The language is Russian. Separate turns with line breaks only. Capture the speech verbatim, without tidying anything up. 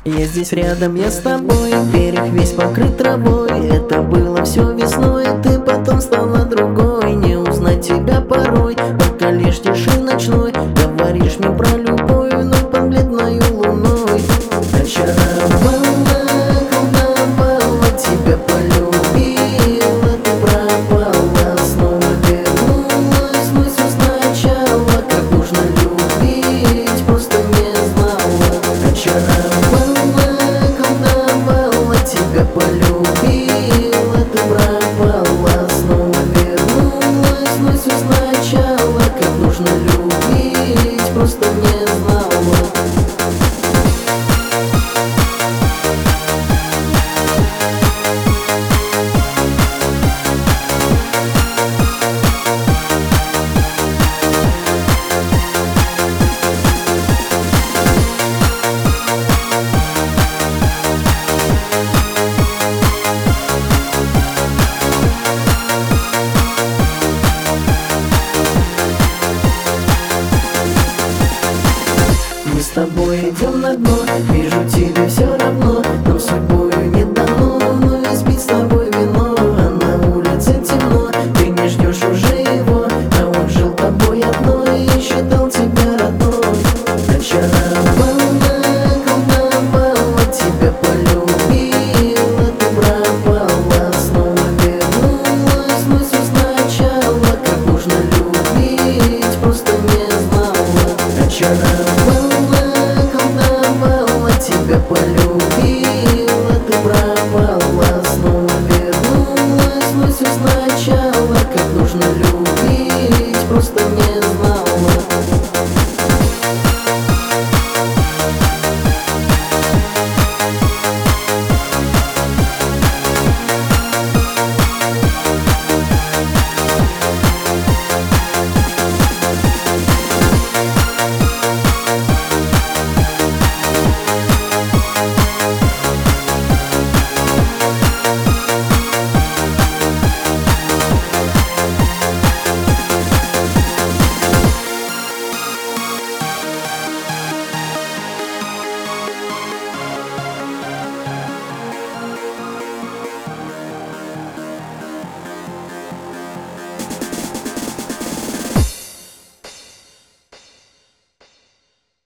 Я здесь рядом, я с тобой. Берег весь покрыт травой. Это было все весной, ты потом стала другой. Не узнать тебя порой, пока лишь тиши ночной. Говоришь мне про любовь, но под бледною луной. Очаровала, колдовала, тебя полюбила, ты пропала, снова вернулась, но все сначала. Как нужно любить, просто не знала. Очаровала, колдовала, тебя полюбила, ты пропала, снова вернулась, но все сначала. Как нужно любить, просто не знала. Мы с тобой идем на дно, вижу тебе все равно. Нам судьбою не дано, но ведь пить с тобой вино. А на улице темно, ты не ждешь уже его, а он жил тобой одной и считал тебя родной. Очаровала, колдовала, тебя полюбила, ты пропала, снова вернулась, но все сначала. Как нужно любить, просто не знала. Очаровала, тебя полюбила.